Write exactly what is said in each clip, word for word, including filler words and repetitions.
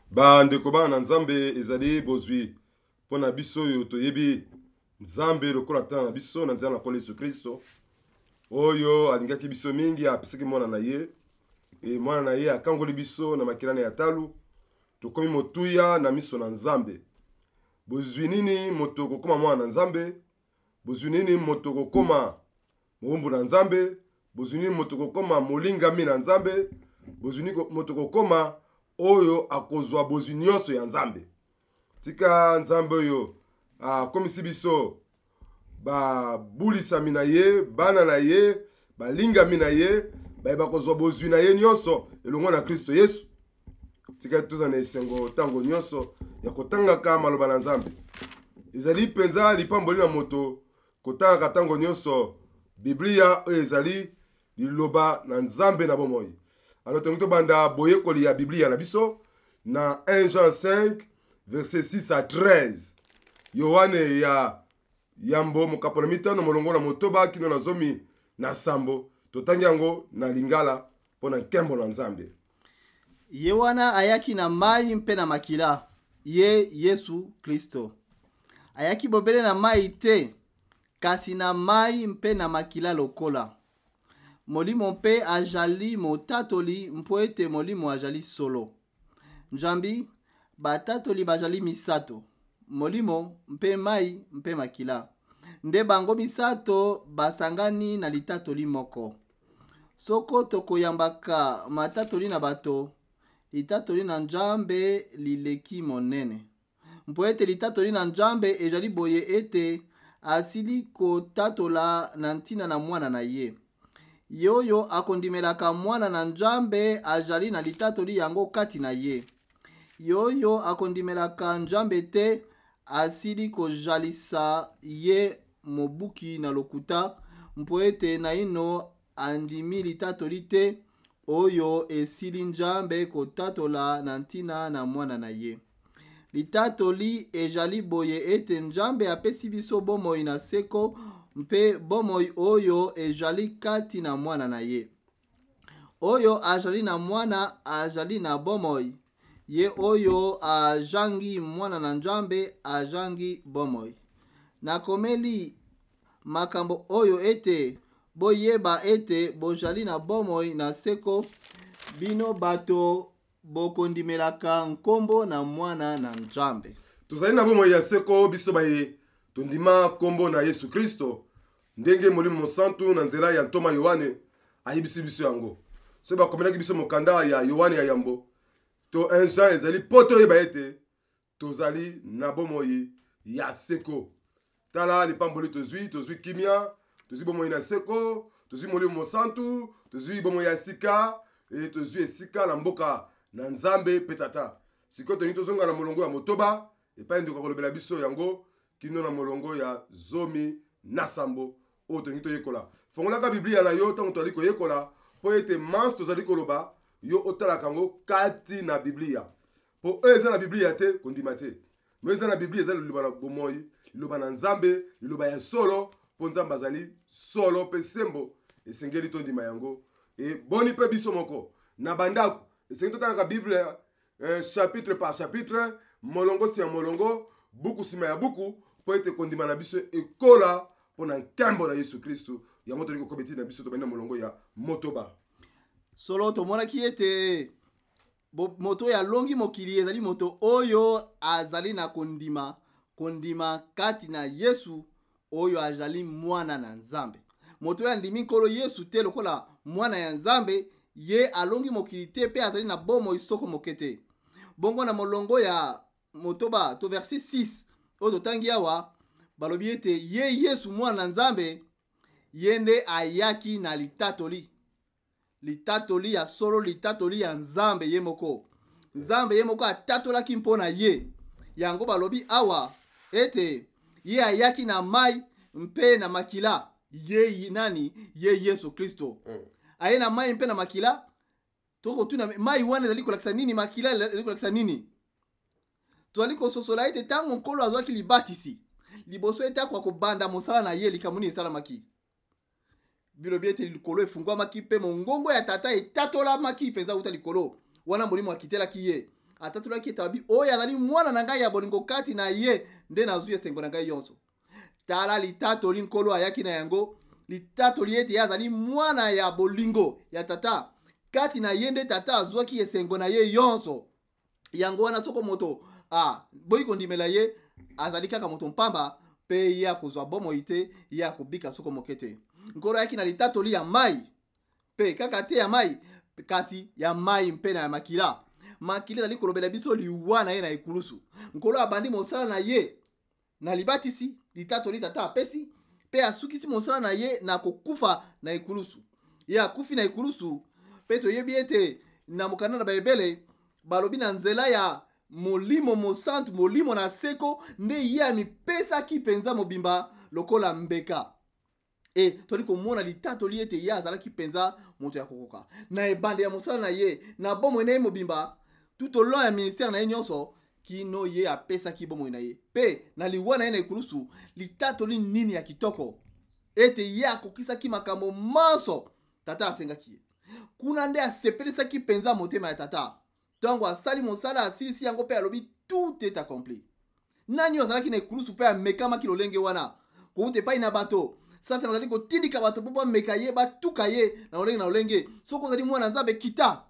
Ba ndeko bana nzambe ezali bozwi pona biso yo toyebi nzambe lokola tana na biso na nzela na Nkolo Yesu Kristo oyo alingaki biso mingi apesaki mwana na ye e mwana na ye akangoli biso na makilana ya talu tokomi motuya na miso na nzambe. Bozwi nini moto kokoma mwana na nzambe? Bozwi nini moto kokoma mowumbu na nzambe? Bozwi nini moto kokoma molingami na nzambe? Bozwi nini moto kokoma oyo akozwa bozwi nyonso ya nzambe? Tika nzambe oyo akomisi biso ba bulisami na ye, bana na ye, balingami na ye, bayeba kozwa bozwi na ye nyonso elongo na Kristo Yesu. Tika tuza na esengo tango nyonso ya kotangaka maloba na nzambe. Ezali penza lipamboli na moto kotangaka tango nyonso Biblia oyo ezali liloba na nzambe na bomoi. Alors tongo banda boyekoli ya Biblia na biso na premier Jean cinq verset six à treize. Yohane ya yambo mokapona mitano molongo na motoba kino na zomi na sambo totangi yango na lingala pona nkembo na nzambe. Ye wana ayaki na mai mpe na makila, ye Yesu Kristo. Ayaki bobele na mai te, kasi na mai mpe na makila lokola. Molimo mpe ajali motatoli mpo ete molimo ajali solo. Njambi batatoli bajali misato, molimo mpe mai mpe makila. Nde bango misato basangani na litatoli moko. Soko tokoyambaka matatoli na bato, litatoli na njambe lileki monene. Mpo ete litatoli na njambe ejali boye ete asili kotatola na ntina na mwana na ye. Yoyo akondimelaka mwana na njambe ajali na litatoli yango kati na ye. Yoyo akondimelaka njambe te asili kojalisa ye mobuki na lokuta, mpo ete na ino andimi litatoli te oyo esili njambe kotatola na ntina na mwana na ye. Litatoli ejali boye ete njambe apesi biso bomoi na seko mpe bomoi oyo ejali kati na mwana na ye. Oyo ajali na mwana ajali na bomoi. Ye oyo ajangi mwana na njambe ajangi bomoi. Nakomeli makambo oyo ete boyeba ete bojali na bomoi na seko bino bato bokondimelaka nkombo na mwana na njambe. Tuzali na bomoi ya seko biso baye tondima kombo na Yesu Kristo ndenge molimo santu na nzela ya ntoma Yohane ayibisi biso yango. So bakomelaki biso mokanda ya Yohane ya yambo to premier Jean ezali poto yeba ete tozali na bomoi ya seko. Tala lipamboli tozwi tozwi kimia, tozwi bomoi na seko, tozwi molimo santu, tozwi bomoi ya sika e tozwi esika na mboka na nzambe petata. Siko toni tozonga na molongo ya motoba epai ndeko kolobela biso yango kino na molongo ya zomi na sambo o toni to yekola. Fongolaka Biblia na yo tango toli ko yekola po ete mans tozali koloba yo otala kango kati na Biblia. Po eza na Biblia te kondima te. Mais eza na Biblia eza liloba na bomoi, liloba na nzambe, liloba ya solo, po nzambe azali solo pe sembo esengeli to ndima yango. E boni pe biso moko na bandako esengeli to tanga Biblia eh, chapitre par chapitre, molongo si ya molongo, buku sima ya buku po ete kondima na biso ekola pona nkembo na Yesu Kristo. Yango toliko kobeti na biso to benda molongo ya motoba. Solo tomonaki ete moto ya longi mokili ezali moto oyo azali na kondima kondima kati na Yesu oyo azali mwana na nzambe. Moto ya ndimi nkolo Yesu te lokola mwana ya nzambe ye alongi mokili te pe azali na bomo isoko mokete. Bongo na molongo ya motoba to verset six oyo totangi awa balobi ete ye Yesu mwana na nzambe yende ayaki na litatoli. Litatoli ya solo, litatoli ya nzambe ye moko. Nzambe ye moko atatolaki mpona ye. Yango balobi awa ete ye ayaki na mai mpe na makila. Ye nani? Ye Yesu Kristo. Mm. Aye na mai mpe na makila. Toko tuna mai wane zali kolakisa nini, makila zali kolakisa nini? Tuali kososola ete tango nkolo azwaki libatisi. Liboso ete kwa kobanda mosala na ye likamuni esala maki. Bilobi ete likolo efungwa maki pe mongongo ya tata etatola maki penza uta likolo. Wana molimo akitelaki ye. atatolaki ete abi oyo azali mwana na ngai ya bolingo kati na ye nde nazwi esengo na ngai yonso. Tala litatoli nkolo ayaki na yango, litatoli ete ye azali mwana ya bolingo ya tata kati na ye nde tata azwaki esengo na ye yonso. Yango wana soko moto ah boyi kondimela ye azali kaka moto mpamba pe ye akozwa bomoi te, ye akobika soko mokete. Nkolo ayaki na litatoli ya mai pe kaka te ya mai kasi ya mai mpe na ya makila. Makila ezali kolobela biso liwa na ye na ekulusu. Nkolo abandi mosala na ye na libatisi, litatoli tata apesi pe asukisi mosala na ye na kokufa na ekulusu. Ye akufi na ekulusu pe toyebi ete na mokanda na Baebele balobi na nzela ya molimo mosantu, molimo na seko nde ye amipesaki penza mobimba lokola mbeka. E toli komona litatoli ete ye azalaki penza moto ya kokoka na ebande ya mosala na ye na bomoi na ye mobimba tout au long ya ministère na ye nyonso kino ye apesaki bomoi na ye. Pe na liwa na ye na ekulusu litatoli nini ya kitoko ete ye akokisaki makambo manso tata asengaki ye. Kuna nde asepelisaki penza motema ya tata. Tongo asali mosala asilisi yango pe alobi tout est accompli. Nani ozalaki na ekulusu pe amekamaki lolenge wana koute pai na bato Satan azali kotindika bato po bameka ye batuka ye na lolenge na lolenge. Soko ozali mwana nzambe kita,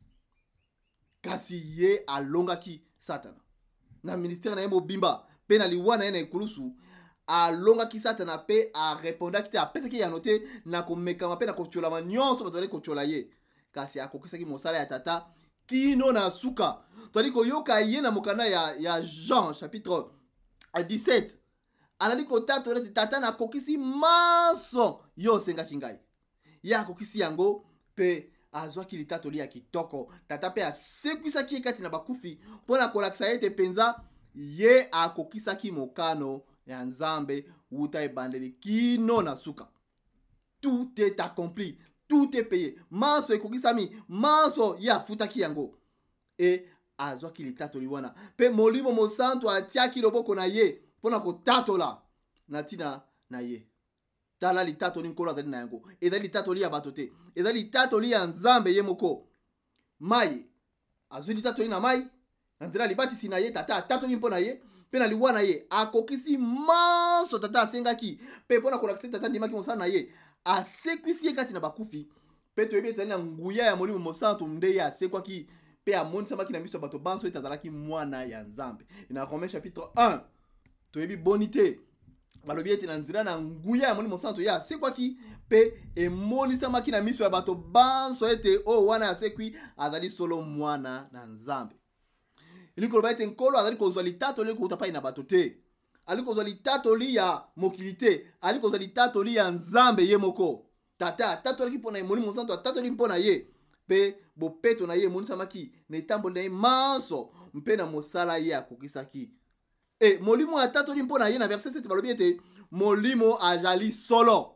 kasi ye alongaki Satan na ministère na ye mobimba pe na liwa na ye na ekulusu alongaki Satan pe arepondaki te apesaki ya note na komekama pe na kotolama nyonso bato bali kotola ye, kasi akokisaki mosala ya tata kino na suka. Tandis koyoka ye na mokanda ya, ya Jean chapitre dix-sept alali kotatola tata na kokisi maso yo sengaki ngai. Ye akokisi yango pe azwaki litatoli ya kitoko. Tata pe asekwisaki ye kati na bakufi mpona kolakisa ete penza ye akokisaki mokano ya Nzambe wuta ebandeli kino na suka. Tout est accompli, tout est payé. Maso ekokisami, maso ye afutaki yango. E azwaki litatoli wana pe molimo mosantu atiaki loboko na ye mpona kotatola na tina na ye. Tala litatoli nkolo azali na yango. Ezali litatoli ya bato te, ezali litatoli ya Nzambe ye moko. Mai azwi litatoli na mai na nzela libatisi na ye tata atatoli mpona ye pe na liwa na ye akokisi manso tata asengaki pe mpona kolakisa tata ndimaki mosala na ye asekwisi ye kati na bakufi pe toyebi ezali na nguya ya molimo mosantu nde ye asekwaki pe amonisamaki na miso ya bato banso ete azalaki mwana ya Nzambe. Na Romains chapitre un toyebi boni te balobi ete na nzela na nguya ya molimo mosantu ye asekwaki pe emonisamaki na miso ya bato banso ete o wana asekwi azali solo mwana na Nzambe. Ili koloba ete nkolo azali kozwa litatoli kouta pai na bato te, ali kozwa litatoli ya mokili te, ali kozwa litatoli ya Nzambe ye moko. Tata atatolaki mpona ye molimo mosantu atatoli mpona ye pe bopeto na ye emonisamaki na etamboli na ye manso mpe na mosala ye akokisaki. E molimo atatoli mpona ye na verset sept balobi ete molimo azali solo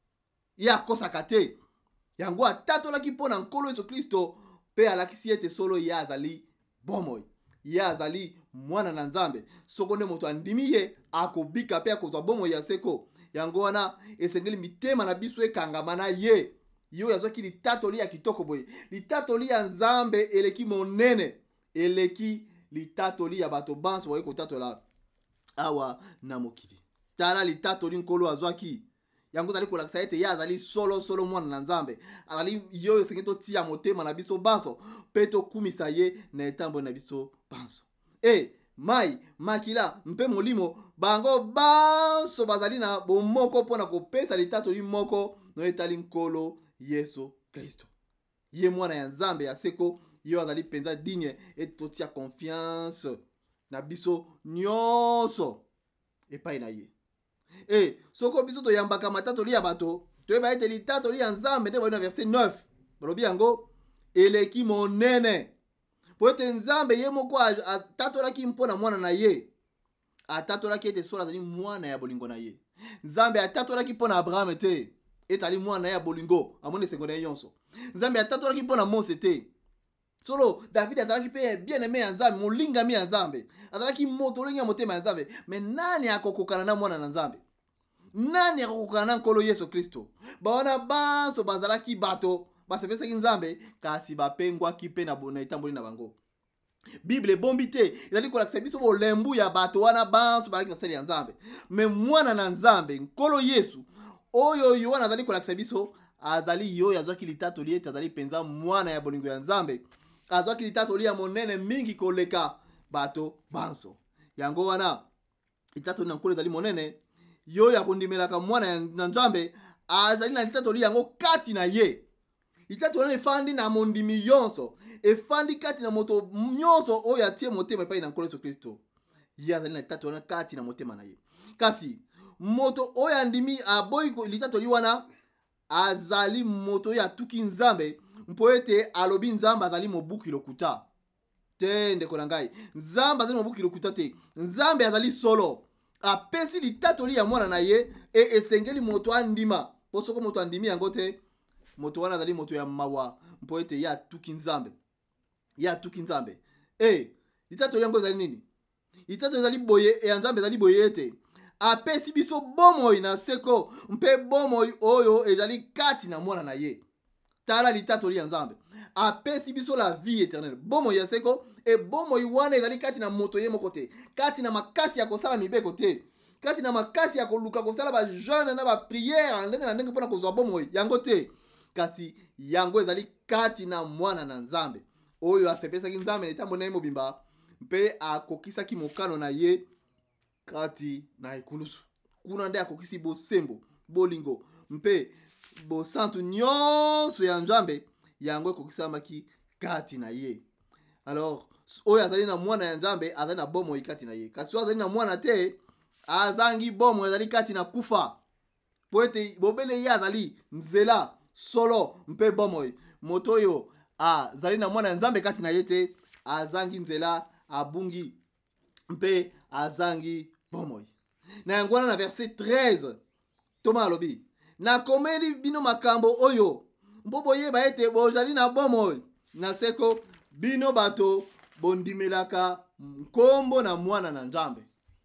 ye akosaka te. Yango atatolaki mpona nkolo Yesu Kristo pe alakisi ete solo ye azali bomoi, ye azali mwana na Nzambe. Soko nde moto andimi ye akobika pe akozwa bomoi ya seko. Yango wana esengeli mitema na biso ekangama na ye. Yo yazwaki litatoli ya kitoko boye. Litatoli ya Nzambe eleki monene, eleki litatoli ya bato banso boye kotatola awa na mokili. Tala litatoli nkolo azwaki. Yango zali kolakisa ete ye azali solo solo mwana na Nzambe. Azali yo esengeli totia motema na biso banso pe tokumisa ye na etambo na biso banso. E mai makila mpe molimo bango banso bazali na bomoko mpona kopesa litatoli moko no etali nkolo Yesu Kristo. Ye mwana ya Nzambe ya seko yo azali penza digne et totia confiance na biso nyonso epai na ye. E soko biso toyambaka matatoli ya bato toyeba ete litatoli ya Nzambe nde na verset neuf balobi yango eleki monene po ete Nzambe ye moko atatolaki mpona mwana na ye. Atatolaki ete solo azali mwana ya bolingo na ye. Nzambe atatolaki mpona Abraham te etali mwana ya bolingo amoni esengo na ye nyonso. Nzambe atatolaki mpona Mose te. Solo David azalaki pe bien aimé ya Nzambe, molingami ya Nzambe, azalaki moto olingi ya motema ya Nzambe. Me nani akokokana na mwana na Nzambe? Nani akokokana na nkolo Yesu Kristo? Bawana banso bazalaki bato basepesaki Nzambe kasi bapengwaki pe na bona etamboli na bango. Bible bombi te ezali kolakisa biso bolembu ya bato wana banso balaki basali ya nzambe. Me mwana na nzambe nkolo Yesu oyo yo wana azali kolakisa biso azali yo azwaki litatoli ete azali penza mwana ya bolingo ya nzambe, azwaki litatoli ya monene mingi koleka bato banso. Yango wana litatoli na nkolo ezali monene, yo ya kondimelaka mwana ya nzambe azali na litatoli yango kati na ye. Litatoli wana efandi na mondimi yonso, efandi kati na moto nyonso oyo atie motema epai na nkolo Yesu Kristo. Ye azali na litatoli wana kati na motema na ye. Kasi moto oyo andimi aboyi litatoli wana azali moto oyo atuki nzambe mpo ete alobi nzambe azali mobuki lokuta te. Ndeko na ngai, nzambe azali mobuki lokuta te, nzambe azali solo. Apesi litatoli ya mwana na ye e esengeli moto andima, po soko moto andimi yango te, moto wana azali moto ya mawa mpo ete ya atuki nzambe, ya atuki nzambe. E litatoli yango ezali nini? Litatoli ezali boye e nzambe ezali boye ete apesi biso bomoi na seko mpe bomoi oyo ezali kati na mwana na ye. Tala litatoli ya nzambe, apesi biso la vie éternelle, bomoi ya seko e bomoi wana ezali kati na moto ye moko te, kati na makasi ya kosala mibeko te, kati na makasi ya koluka kosala ba jeune na ba prière ndenge na ndenge mpona kozwa bomoi yango te. Kasi yango ezali kati na mwana na nzambe oyo asepesaki nzambe na etambo na ye mobimba mpe akokisaki mokano na ye kati na ekulusu. Kuna nde akokisi bosembo, bolingo mpe bosantu nyonso ya nzambe yango ekokisamaki kati na ye. Alors oyo azali na mwana ya nzambe azali na bomoi kati na ye. Kasi oyo azali na mwana te azangi bomoi, azali kati na kufa. Po ete bobele ye azali nzela solo mpe bomoi. Moto oyo azali na mwana ya nzambe kati na ye te azangi nzela, abungi mpe azangi bomoi. Na yango wana na verset treize Toma alobi, nakomeli bino makambo oyo mpo boyeba ete bozali na bomoi na seko bino bato bondimelaka nkombo na mwana na nzambe.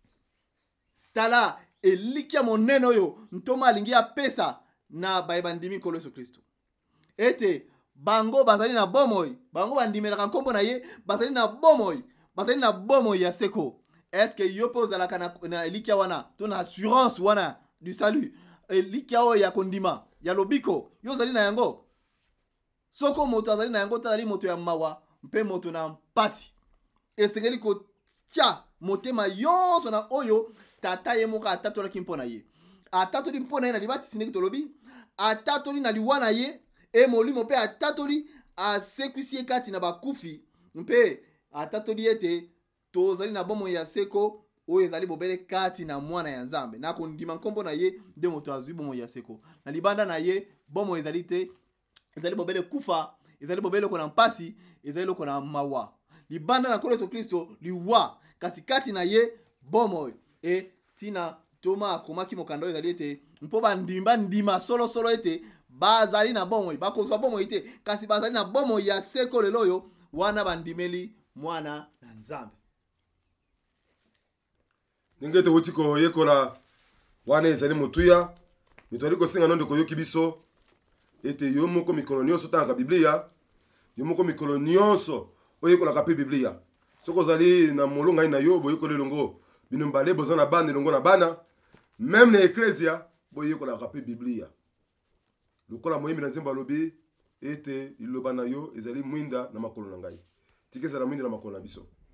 Tala elikia monene oyo Ntoma alingi apesa na bayebandimi nkolo Yesu Kristo, ete bango bazali na bomoi, bango bandimelaka nkombo na ye, bazali na bomoi, bazali na bomoi ya seko. Est-ce que yo po zalaka na, na elikia wana to na assurance wana du salut, elikia o ya kondima ya lobiko yo zali na yango? Soko moto azali na yango tazali moto ya mawa mpe moto na mpasi, esengeli kotia motema yonso na oyo tata ye moka atatolaki mpo na ye. Atatoli mpo na ye na libatisi ndenge tolobi, atatoli na liwa na ye e molimo mpe atatoli asekwisi ye kati na bakufi mpe atatoli ete tozali na bomoi ya seko oyo ezali bobele kati na mwana ya nzambe. Na kondima nkombo na ye nde moto azwi bomoi ya seko. Na libanda na ye bomoi ezali te, ezali bobele kufa, ezali bobele kona mpasi, ezali loko na mawa. Libanda na nkolo Yesu Kristo liwa, kasi kati na ye bomoi. E tina Toma akomaki mokanda ezali ete mpo bandimba ndima solo solo ete bazali na bomoi, bakozwa bomoi te, kasi bazali na bomoi ya seko lelo oyo wana bandimeli mwana na nzambe. Ndenge towuti koyekola wana ezali motuya, mitwali kosenga nondo koyoki biso ete yo moko mikolo nyonso tanga Biblia, yo moko mikolo nyonso oyekolaka pe Biblia. Soko ozali na molonga na yo boyekola elongo bino mbale boza na bana elongo na bana, même na ecclesia boyekolaka pe Biblia. Lokola moyembi na nzembo alobi ete liloba na yo ezali mwinda na makolo na ngai. Tikeza na mwinda na makolo na biso.